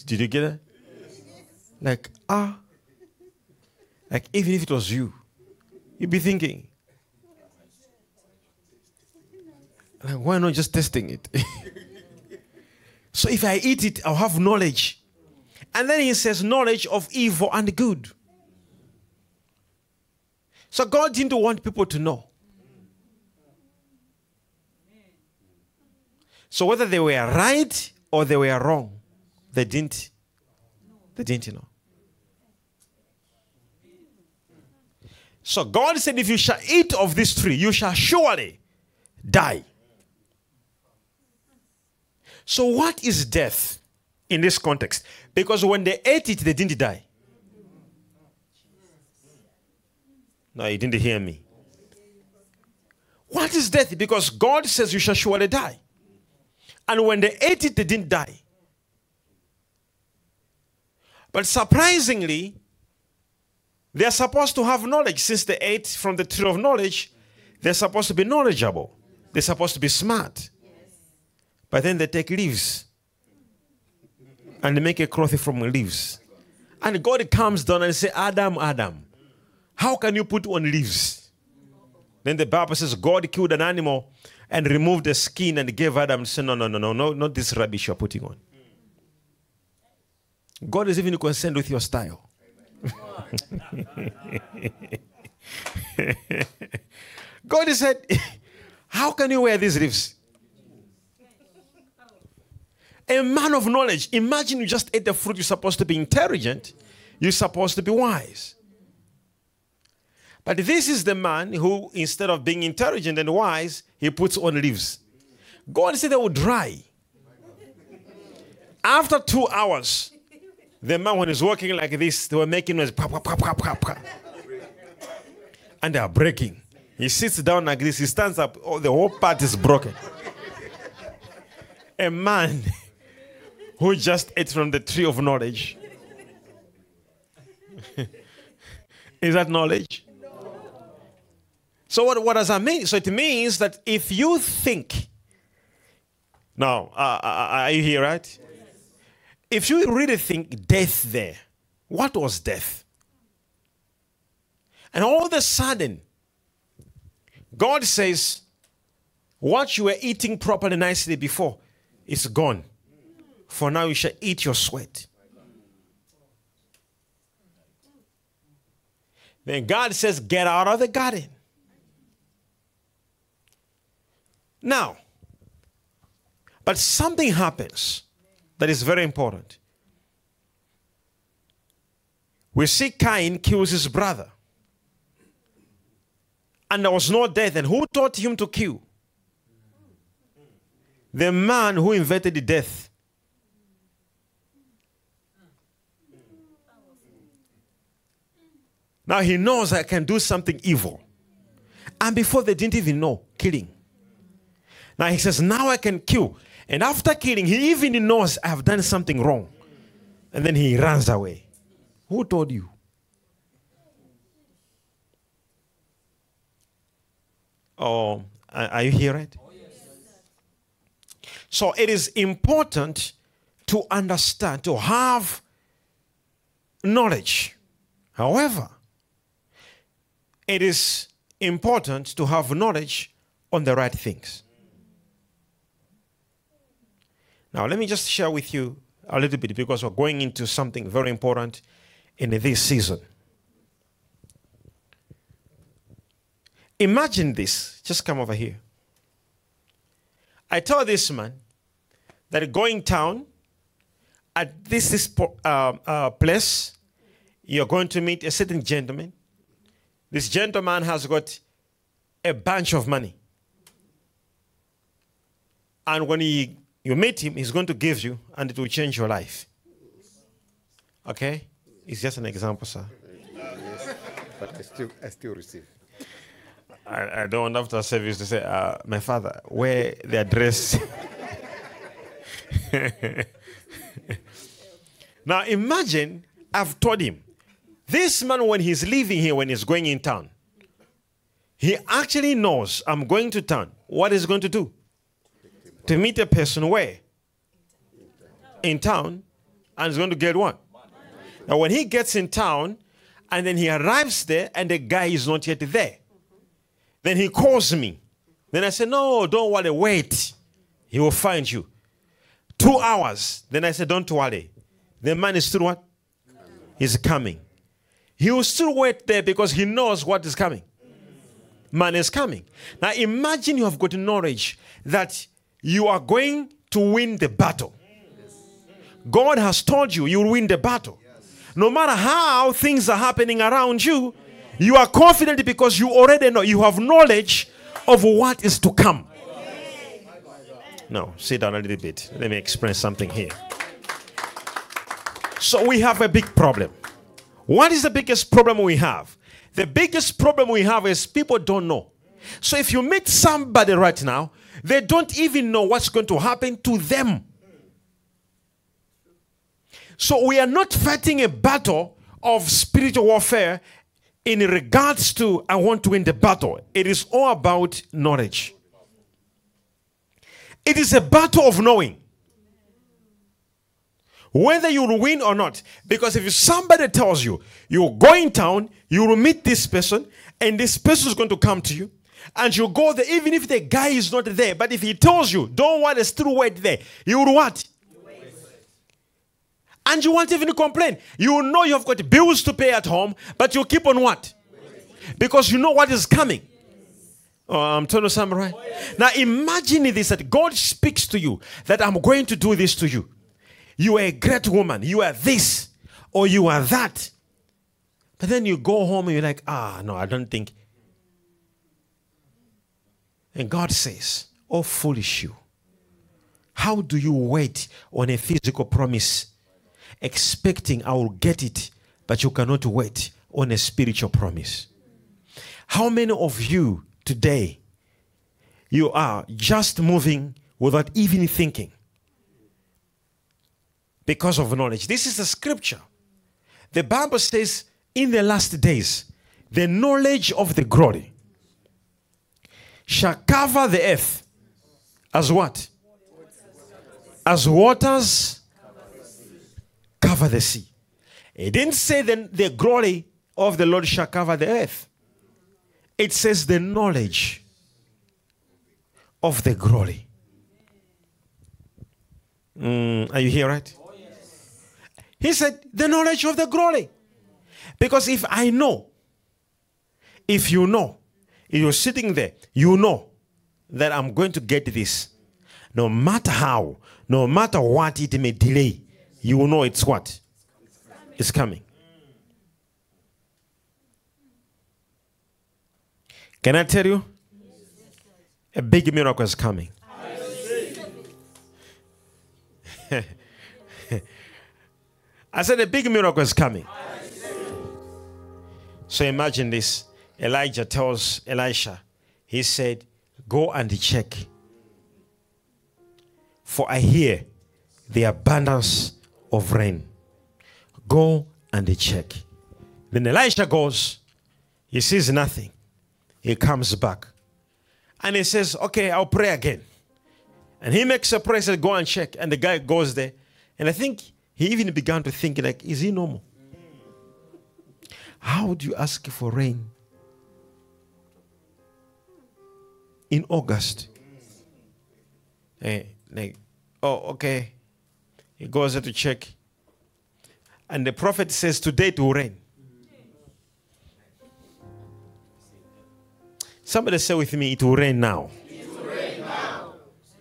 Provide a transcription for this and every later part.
Did you get it? Like, like even if it was you, you'd be thinking, like, why not just testing it? So if I eat it, I'll have knowledge. And then he says knowledge of evil and good. So God didn't want people to know. So whether they were right or they were wrong, they didn't know. So God said, if you shall eat of this tree, you shall surely die. So what is death in this context? Because when they ate it, they didn't die. No, you didn't hear me. What is death? Because God says you shall surely die. And when they ate it, they didn't die. But surprisingly, they are supposed to have knowledge. Since they ate from the tree of knowledge, they're supposed to be knowledgeable. They're supposed to be smart. But then they take leaves and they make a cloth from leaves. And God comes down and says, Adam, Adam, how can you put on leaves? Then the Bible says God killed an animal and removed the skin and gave Adam and said, no, not this rubbish you're putting on. God is even concerned with your style. God said, how can you wear these leaves? A man of knowledge. Imagine you just ate the fruit. You're supposed to be intelligent. You're supposed to be wise. But this is the man who, instead of being intelligent and wise, he puts on leaves. God said they would dry. After 2 hours, the man, when he's walking like this, they were making noise. Pop, pop, pop, pop, pop, pop. And they are breaking. He sits down like this. He stands up. Oh, the whole part is broken. A man who just ate from the tree of knowledge. Is that knowledge? No. So what does that mean? So it means that if you think, now, are you here, right? Yes. If you really think death there, what was death? And all of a sudden, God says, what you were eating properly, nicely before, is gone. For now you shall eat your sweat. Then God says, get out of the garden. Now, but something happens that is very important. We see Cain kills his brother. And there was no death. And who taught him to kill? The man who invented the death. Now he knows I can do something evil. And before they didn't even know, killing. Now he says, now I can kill. And after killing, he even knows I have done something wrong. And then he runs away. Who told you? Oh, are you here, right? So it is important to understand, to have knowledge. However, it is important to have knowledge on the right things. Now, let me just share with you a little bit because we're going into something very important in this season. Imagine this. Just come over here. I told this man that going town at this place, you're going to meet a certain gentleman. This gentleman has got a bunch of money. And when you meet him, he's going to give you, and it will change your life. Okay? It's just an example, sir. Yes, but I still receive. I don't want after service to say, my father, where the address. Now imagine, I've told him, this man when he's leaving here, when he's going in town, he actually knows I'm going to town. What is he going to do? To meet a person where? In town. And he's going to get what? Now, when he gets in town, and then he arrives there, and the guy is not yet there, then he calls me. Then I said, no, don't worry, wait. He will find you. 2 hours. Then I said, don't worry. The man is still what? He's coming. He will still wait there because he knows what is coming. Man is coming. Now imagine you have got knowledge that you are going to win the battle. God has told you will win the battle. No matter how things are happening around you, you are confident because you already know. You have knowledge of what is to come. No, sit down a little bit. Let me explain something here. So we have a big problem. What is the biggest problem we have? The biggest problem we have is people don't know. So if you meet somebody right now, they don't even know what's going to happen to them. So we are not fighting a battle of spiritual warfare in regards to I want to win the battle. It is all about knowledge. It is a battle of knowing whether you will win or not. Because if somebody tells you, you go in town, you will meet this person, and this person is going to come to you, and you go there, even if the guy is not there. But if he tells you, don't want to still wait there, you will what? And you won't even complain. You know you have got bills to pay at home, but you keep on what? Because you know what is coming. Oh, I'm telling you something, right? Now imagine this, that God speaks to you, that I'm going to do this to you. You are a great woman. You are this or you are that. But then you go home and you're like, no, I don't think. And God says, oh, foolish you. How do you wait on a physical promise, expecting I will get it, but you cannot wait on a spiritual promise? How many of you today, you are just moving without even thinking? Because of knowledge. This is the scripture. The Bible says, in the last days, the knowledge of the glory shall cover the earth as what? As waters cover the sea. It didn't say then the glory of the Lord shall cover the earth. It says the knowledge of the glory. Are you here, right? He said, the knowledge of the glory. Because if I know, if you know, if you're sitting there, you know that I'm going to get this. No matter how, no matter what it may delay, you will know it's what? It's coming. Can I tell you? A big miracle is coming. I said a big miracle is coming. So imagine this. Elijah tells Elisha, he said, go and check. For I hear the abundance of rain. Go and check. Then Elisha goes. He sees nothing. He comes back. And he says, okay, I'll pray again. And he makes a prayer, says, go and check. And the guy goes there. And I think he even began to think, like, is he normal? How do you ask for rain in August? Like, oh, okay. He goes there to check. And the prophet says, today it will rain. Somebody say with me, it will rain now. It will rain now.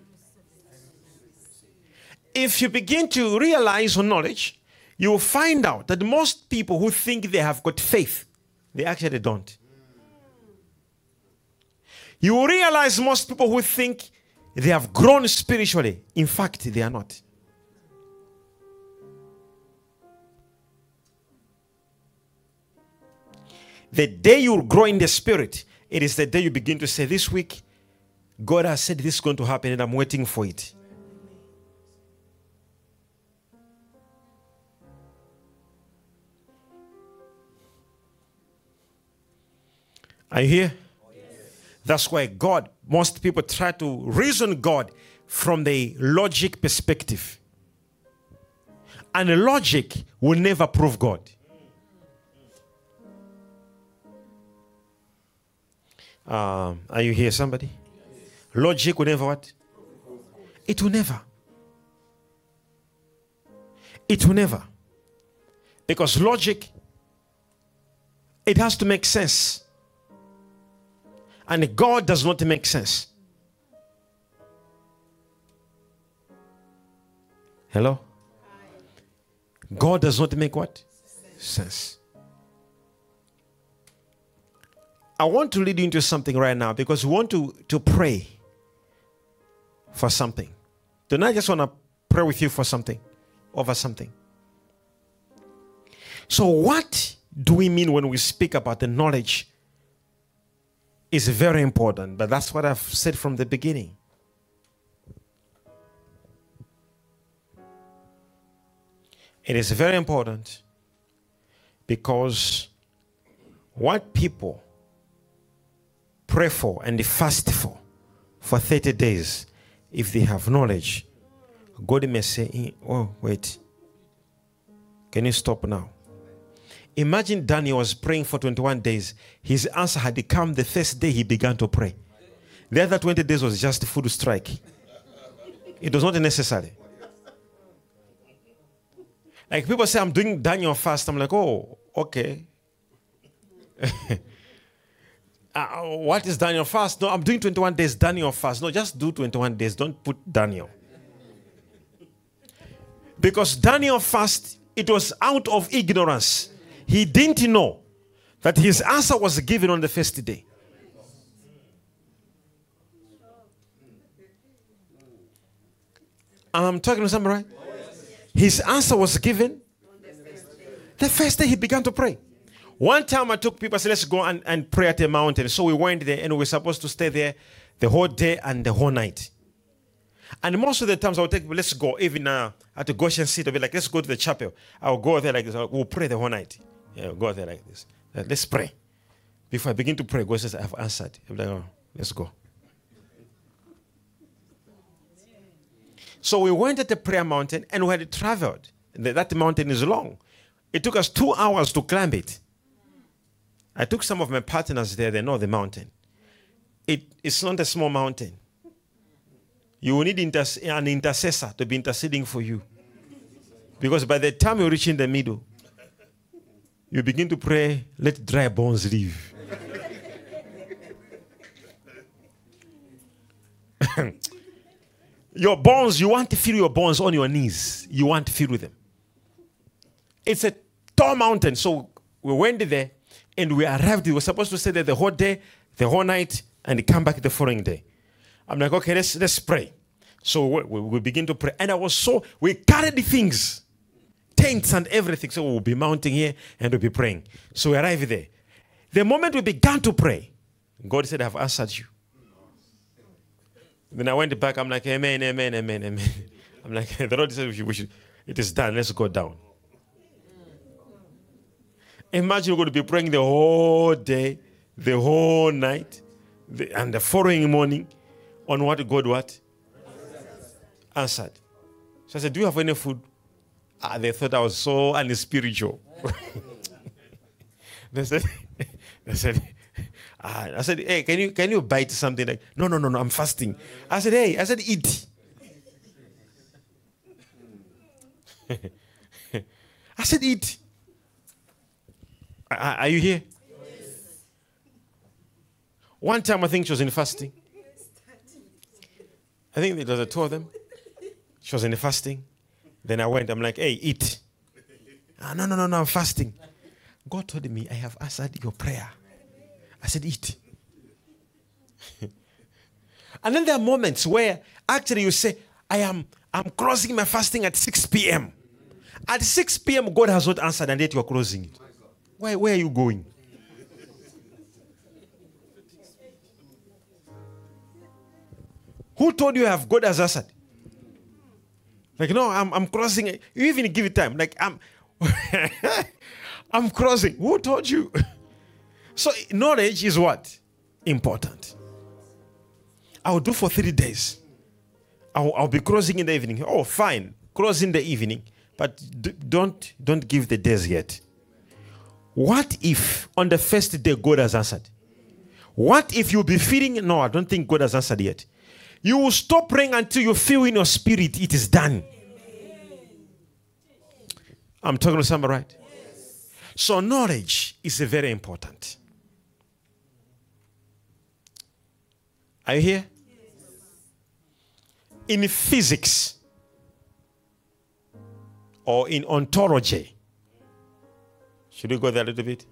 If you begin to realize your knowledge, you will find out that most people who think they have got faith, they actually don't. You will realize most people who think they have grown spiritually, in fact, they are not. The day you grow in the spirit, it is the day you begin to say, this week, God has said this is going to happen and I'm waiting for it. Are you here? Yes. That's why God, most people try to reason God from the logic perspective. And logic will never prove God. Are you here, somebody? Logic will never what? It will never. It will never. Because logic, it has to make sense. And God does not make sense. Hello? God does not make what? Sense. I want to lead you into something right now because we want to pray for something. Don't I just want to pray with you for something? Over something. So what do we mean when we speak about the knowledge? Is very important, but that's what I've said from the beginning. It is very important because what people pray for and fast for 30 days, if they have knowledge, God may say, oh, wait, can you stop now? Imagine Daniel was praying for 21 days. His answer had come the first day he began to pray. The other 20 days was just food strike. It was not necessary. Like people say, I'm doing Daniel fast. I'm like, oh, okay. What is Daniel fast? No, I'm doing 21 days Daniel fast. No, just do 21 days. Don't put Daniel. Because Daniel fast, it was out of ignorance. He didn't know that his answer was given on the first day. I'm talking to somebody, right? His answer was given the first day he began to pray. One time I took people, I said, let's go and pray at a mountain. So we went there and we were supposed to stay there the whole day and the whole night. And most of the times I would take, let's go, even at the Goshen City, I'll be like, let's go to the chapel. I'll go there like this. We'll pray the whole night. Yeah, we'll go there like this. Let's pray. Before I begin to pray, God says, I've answered. I'm like, oh, let's go. So we went at the prayer mountain and we had traveled. That mountain is long. It took us 2 hours to climb it. I took some of my partners there. They know the mountain. It's not a small mountain. You will need an intercessor to be interceding for you. Because by the time you reach in the middle, you begin to pray, let dry bones live. Your bones, you want to feel your bones on your knees. You want to feel with them. It's a tall mountain. So we went there and we arrived. We were supposed to stay there the whole day, the whole night, and come back the following day. I'm like, okay, let's pray. So we begin to pray. And we carried things, tents and everything. So we'll be mounting here and we'll be praying. So we arrived there. The moment we began to pray, God said, I've answered you. Then I went back. I'm like, amen, amen, amen, amen. I'm like, the Lord said, it is done. Let's go down. Imagine you're going to be praying the whole day, the whole night, and the following morning on what God answered. So I said, do you have any food? They thought I was so unspiritual. They said, I said, hey, can you bite something? Like, no, I'm fasting. I said, eat. I said, eat. Are you here? Yes. One time I think she was in fasting. I think there was the two of them. She was in fasting. Then I went, I'm like, hey, eat. No, I'm fasting. God told me, I have answered your prayer. I said, eat. And then there are moments where actually you say, I'm closing my fasting at 6 p.m. At 6 p.m., God has not answered and yet you're closing it. Where are you going? Who told you God has answered? Like, no, I'm crossing it. You even give it time. Like, I'm crossing. Who told you? So knowledge is what? Important. I'll do for 3 days. I'll be crossing in the evening. Oh, fine. Cross in the evening. But don't give the days yet. What if on the first day God has answered? What if you'll be feeling, no, I don't think God has answered yet. You will stop praying until you feel in your spirit it is done. I'm talking to somebody, right? So knowledge is very important. Are you here? In physics or in ontology, should we go there a little bit?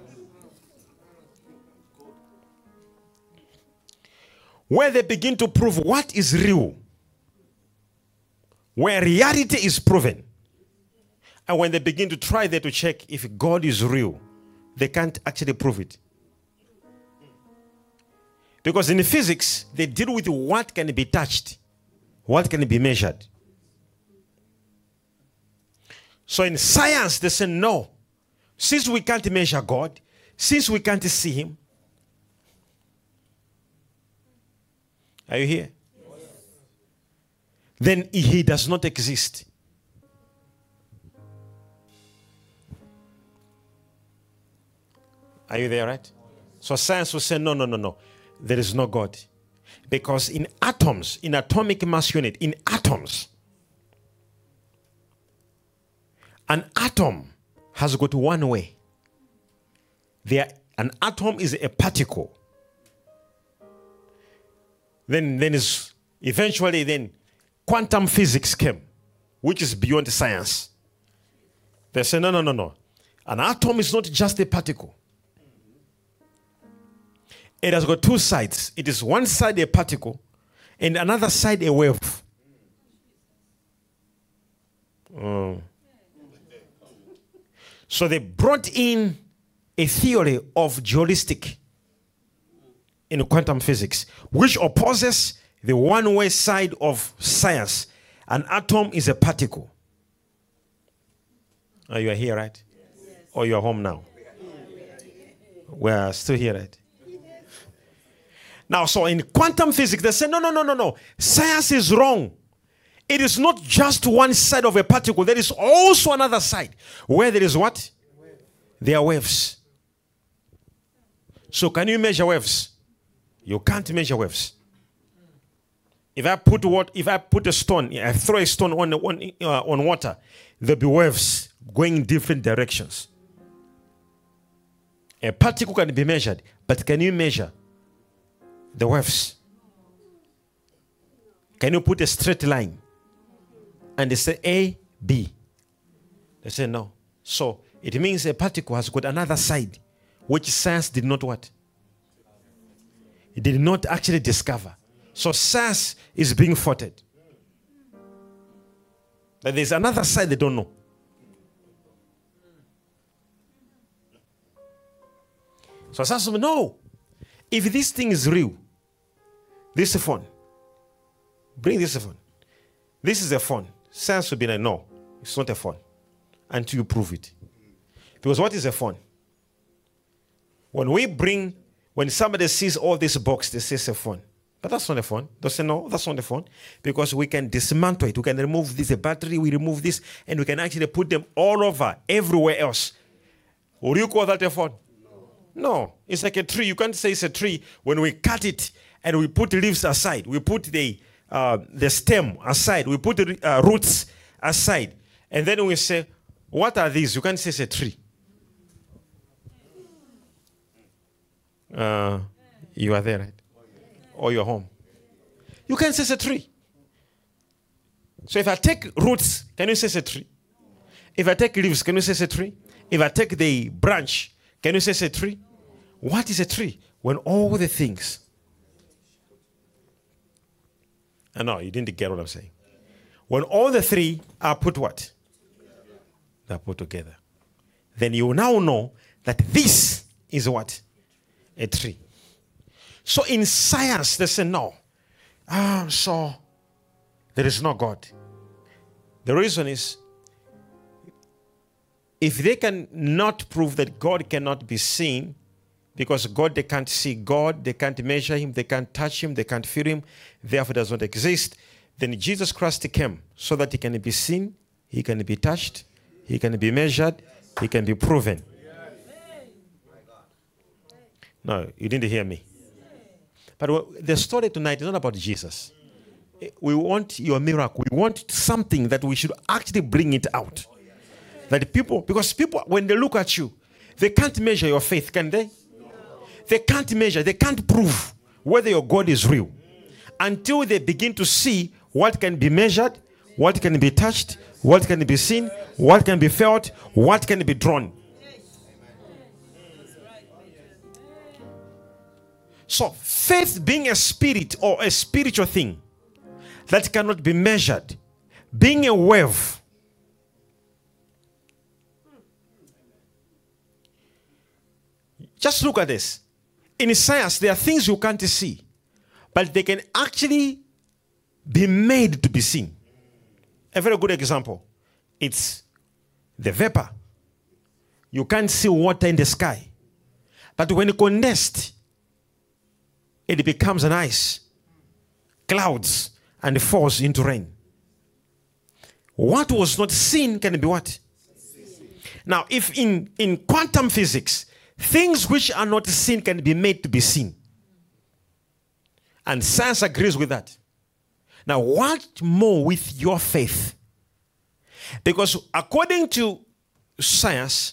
Where they begin to prove what is real, where reality is proven. And when they begin to try there to check if God is real, they can't actually prove it. Because in physics, they deal with what can be touched, what can be measured. So in science, they say no. Since we can't measure God, since we can't see him. Are you here? Yes. Then he does not exist. Are you there, right? So science will say, no. There is no God. Because in atoms, in atomic mass unit, in atoms, an atom has got one way. An atom is a particle. Then is eventually then quantum physics came, which is beyond science. They say, no. An atom is not just a particle. It has got two sides. It is one side a particle and another side a wave. So they brought in a theory of dualistic in quantum physics, which opposes the one-way side of science. An atom is a particle. Oh, you are here, right? Yes. Or you are home now? We are still here, right? Now, so in quantum physics, they say, no. Science is wrong. It is not just one side of a particle. There is also another side. Where there is what? There are waves. So can you measure waves? You can't measure waves. If I put a stone, I throw a stone on water, there'll be waves going in different directions. A particle can be measured, but can you measure the waves? Can you put a straight line? And they say A, B. They say no. So it means a particle has got another side, which science did not what? It did not actually discover. So science is being faulted. But there's another side they don't know. So science will know. If this thing is real, this is a phone. Bring this phone. This is a phone. Science will be like, no, it's not a phone. Until you prove it. Because what is a phone? When somebody sees all this box, they say it's a phone. But that's not a phone. They say, no, that's not a phone. Because we can dismantle it. We can remove this, the battery, we remove this, and we can actually put them all over, everywhere else. Would you call that a phone? No. It's like a tree. You can't say it's a tree when we cut it and we put leaves aside. We put the stem aside. We put the roots aside. And then we say, what are these? You can't say it's a tree. You are there, right? Or you're home. You can't say it's a tree. So if I take roots, can you say it's a tree? If I take leaves, can you say it's a tree? If I take the branch, can you say it's a tree? What is a tree? When all the things... No, you didn't get what I'm saying. When all the three are put what? They're put together. Then you now know that this is what? A tree. So in science, they say no. So there is no God. The reason is, if they can not prove that God cannot be seen, because God, they can't see God, they can't measure him, they can't touch him, they can't feel him, therefore does not exist, then Jesus Christ came so that he can be seen, he can be touched, he can be measured, he can be proven. No, you didn't hear me. But the story tonight is not about Jesus. We want your miracle. We want something that we should actually bring it out. That people, because people, when they look at you, they can't measure your faith, can they? They can't measure, they can't prove whether your God is real until they begin to see what can be measured, what can be touched, what can be seen, what can be felt, what can be drawn. So faith being a spirit or a spiritual thing that cannot be measured, being a wave. Just look at this. In science, there are things you can't see, but they can actually be made to be seen. A very good example, it's the vapor. You can't see water in the sky, but when it condensed, it becomes an ice, clouds, and falls into rain. What was not seen can be what? Now, if in quantum physics, things which are not seen can be made to be seen. And science agrees with that. Now, what more with your faith? Because according to science,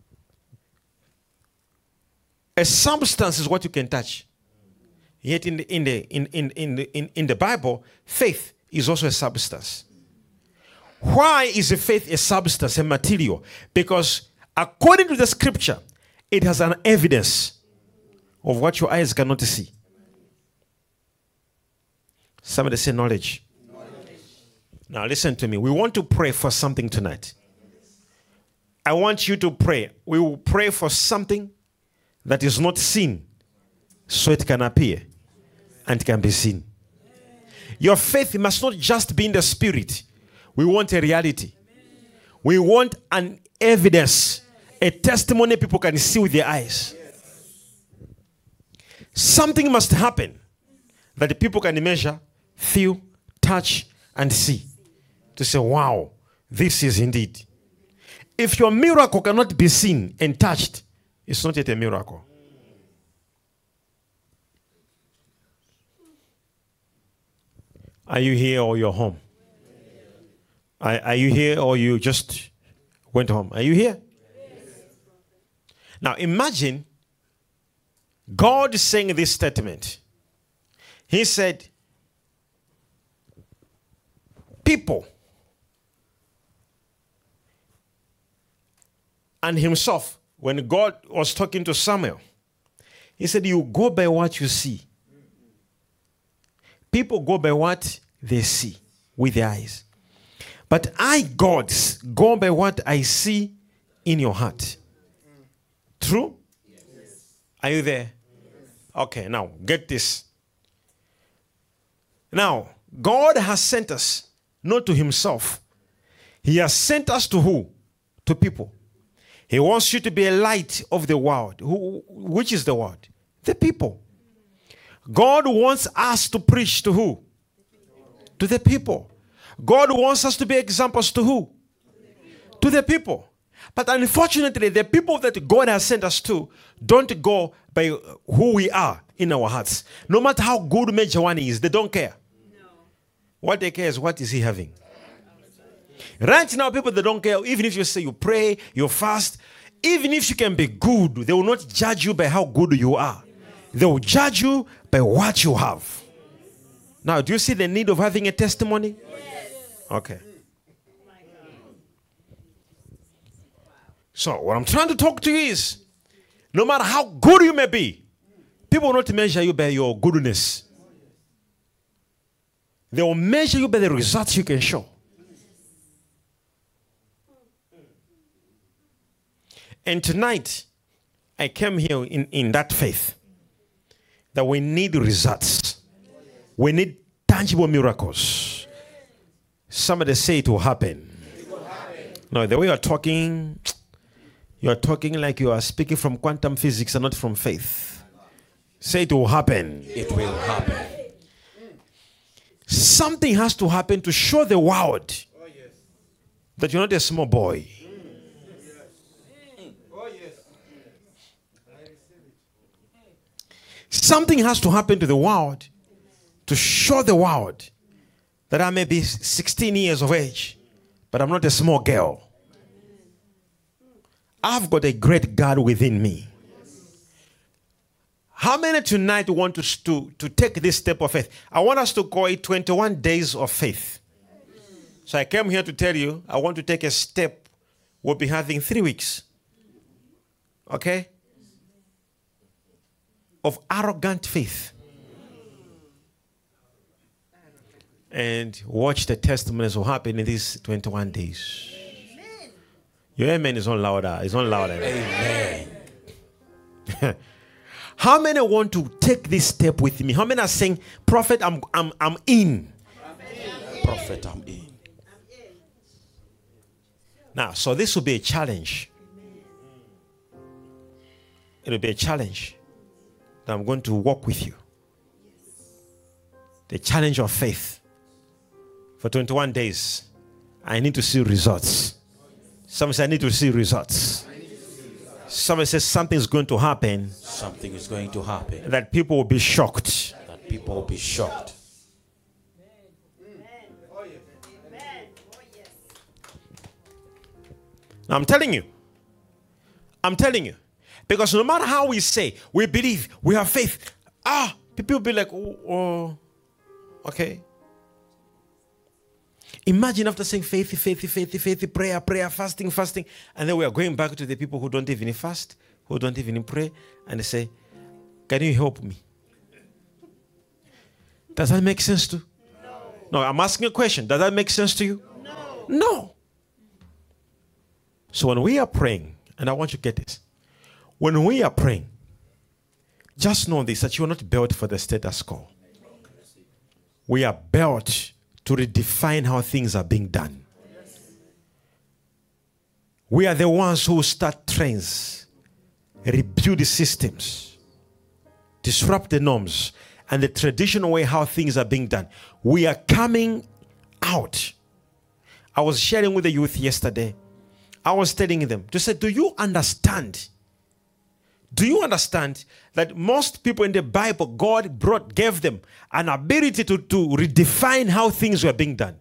a substance is what you can touch. Yet in the Bible, faith is also a substance. Why is a faith a substance, a material? Because according to the scripture, it has an evidence of what your eyes cannot see. Somebody say knowledge. Now listen to me. We want to pray for something tonight. I want you to pray. We will pray for something that is not seen, so it can appear and can be seen. Your faith must not just be in the spirit. We want a reality. We want an evidence, a testimony people can see with their eyes. Something must happen that the people can measure, feel, touch, and see. To say, wow, this is indeed. If your miracle cannot be seen and touched, it's not yet a miracle. Are you here or you're home? Are you here or you just went home? Are you here? Now imagine God saying this statement. He said, people and himself, when God was talking to Samuel, he said, you go by what you see. People go by what they see with their eyes. But I, God, go by what I see in your heart. True? Yes. Are you there? Yes. Okay, now get this. Now, God has sent us not to himself. He has sent us to who? To people. He wants you to be a light of the world. Which is the world? The people. God wants us to preach to who? To the people. God wants us to be examples to who? To the people. But unfortunately, the people that God has sent us to don't go by who we are in our hearts. No matter how good Major One is, they don't care. No. What they care is what is he having. Right now, people, they don't care. Even if you say you pray, you fast, even if you can be good, they will not judge you by how good you are. They will judge you by what you have. Now, do you see the need of having a testimony? Yes. Okay. So, what I'm trying to talk to you is, no matter how good you may be, people will not measure you by your goodness. They will measure you by the results you can show. And tonight, I came here in that faith that we need results. We need tangible miracles. Somebody say it will happen. It will happen. No, the way you're talking like you are speaking from quantum physics and not from faith. Say it will happen. It will happen. Something has to happen to show the world that you're not a small boy. Something has to happen to the world to show the world that I may be 16 years of age, but I'm not a small girl. I've got a great God within me. How many tonight want to take this step of faith? I want us to call it 21 days of faith. So I came here to tell you, I want to take a step. We'll be having 3 weeks. Okay? Of arrogant faith. And watch the testimonies will happen in these 21 days. Amen. Your amen is on louder. It's on louder. Amen. How many want to take this step with me? How many are saying, Prophet, I'm in? Prophet, I'm in. Now, so this will be a challenge. It will be a challenge that I'm going to walk with you. The challenge of faith. For 21 days, I need to see results. Some say I need to see results. Somebody says something is going to happen. Something is going to happen. That people will be shocked. That people will be shocked. Now I'm telling you. Because no matter how we say, we believe, we have faith. People will be like, oh, okay. Imagine after saying faith, prayer, fasting. And then we are going back to the people who don't even fast, who don't even pray. And they say, can you help me? Does that make sense to you? No, I'm asking a question. Does that make sense to you? No. So when we are praying, and I want you to get this. When we are praying, just know this, that you are not built for the status quo. We are built to redefine how things are being done. We are the ones who start trends, rebuild the systems, disrupt the norms, and the traditional way how things are being done. We are coming out. I was sharing with the youth yesterday. I was telling them to say, do you understand? Do you understand that most people in the Bible, God gave them an ability to redefine how things were being done?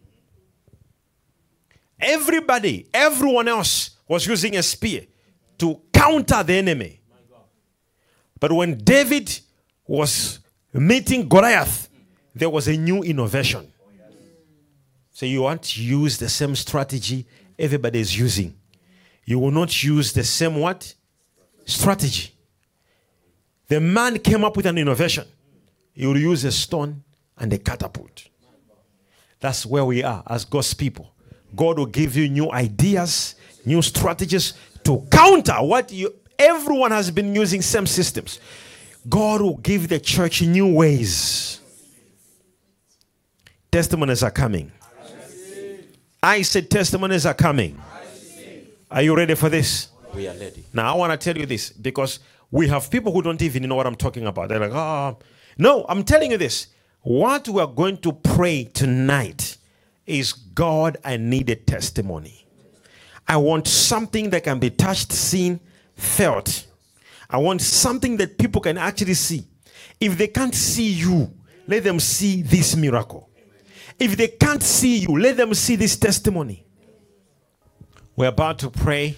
Everyone else was using a spear to counter the enemy. But when David was meeting Goliath, there was a new innovation. So you want to use the same strategy everybody is using. You will not use the same what? Strategy. The man came up with an innovation. He will use a stone and a catapult. That's where we are as God's people. God will give you new ideas, new strategies to counter what everyone has been using, same systems. God will give the church new ways. Testimonies are coming. I said testimonies are coming. Are you ready for this? We are ready. Now I want to tell you this because we have people who don't even know what I'm talking about. They're like, no, I'm telling you this. What we are going to pray tonight is, God, I need a testimony. I want something that can be touched, seen, felt. I want something that people can actually see. If they can't see you, let them see this miracle. If they can't see you, let them see this testimony. We're about to pray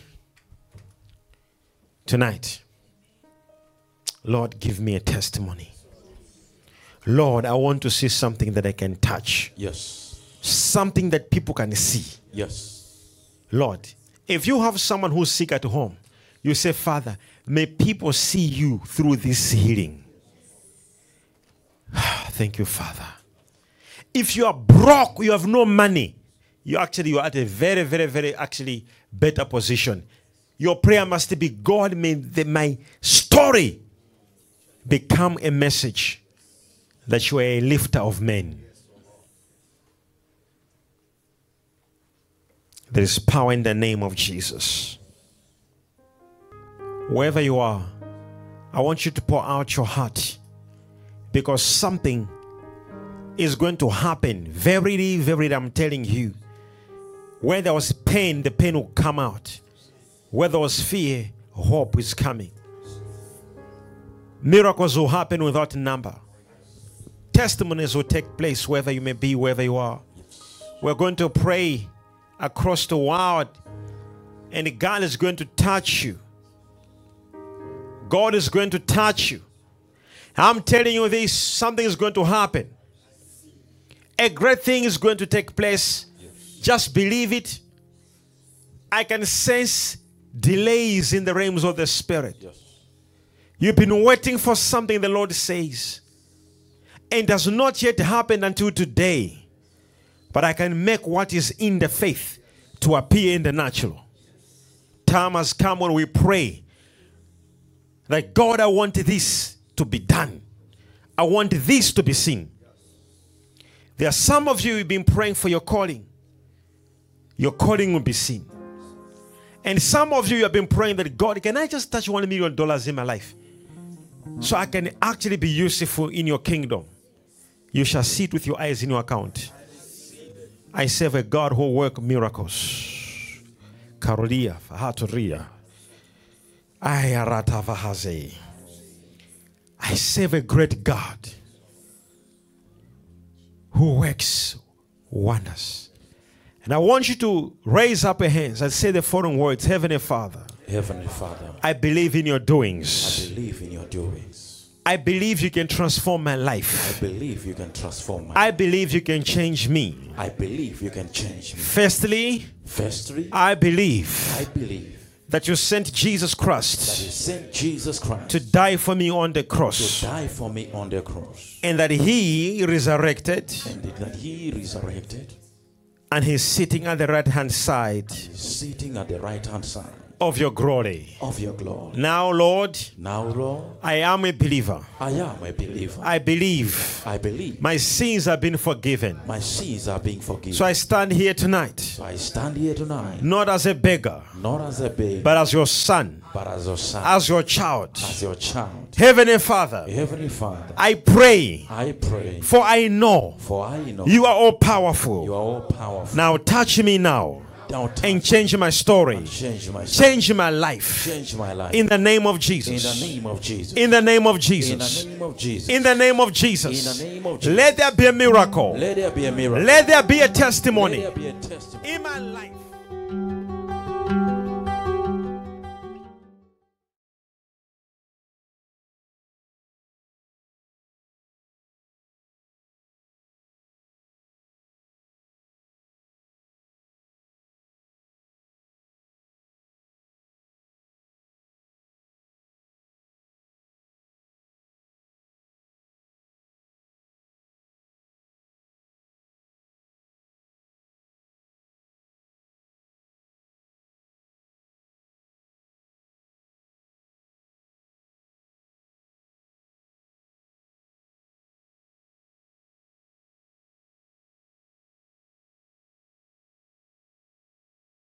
tonight. Lord, give me a testimony. Lord, I want to see something that I can touch. Yes. Something that people can see. Yes. Lord, if you have someone who's sick at home, you say, Father, may people see you through this healing. Thank you, Father. If you are broke, you have no money, you are at a very, very, very actually better position. Your prayer must be, God, may my story become a message that you are a lifter of men. There is power in the name of Jesus. Wherever you are, I want you to pour out your heart, because something is going to happen. Very, very, I'm telling you. Where there was pain, the pain will come out. Where there was fear, hope is coming. Miracles will happen without number. Testimonies will take place wherever you may be, wherever you are. We're going to pray across the world, and God is going to touch you. God is going to touch you. I'm telling you this, something is going to happen. A great thing is going to take place. Just believe it. I can sense delays in the realms of the Spirit. You've been waiting for something, the Lord says, and does not yet happen until today. But I can make what is in the faith to appear in the natural. Time has come when we pray that God, I want this to be done. I want this to be seen. There are some of you who've been praying for your calling. Your calling will be seen. And some of you have been praying that, God, can I just touch $1 million in my life so I can actually be useful in your kingdom? You shall see it with your eyes in your account. I serve a God who works miracles. Karolia, Hatoria. I serve a great God who works wonders. And I want you to raise up your hands and say the following words. Heavenly Father. Heavenly Father. I believe in your doings. I believe in your doings. I believe you can transform my life. I believe you can transform my life. I believe you can change me. I believe you can change me. Firstly, I believe that you sent Jesus Christ to die for me on the cross. And that he resurrected. And he's sitting at the right-hand side. Of your glory. Now, Lord, I am a believer. I believe. My sins have been forgiven. So I stand here tonight. Not as a beggar. But as your son. As your child. Heavenly Father. I pray. For I know. You are all powerful. Now touch me now. And change my story. Change my life. In the name of Jesus. In the name of Jesus. In the name of Jesus. Let there be a miracle. Let there be a testimony in my life.